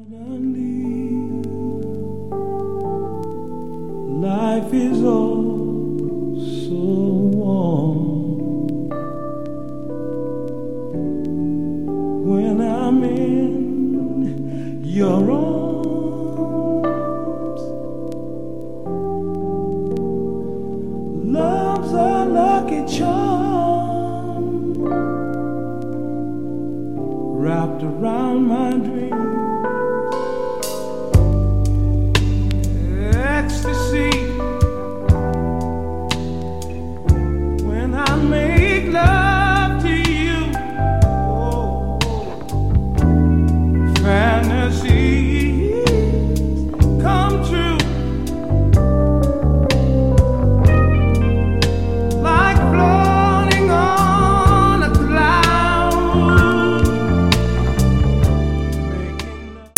Life is all so warm when I'm in your arms. Love's a lucky charm wrapped around my dreams.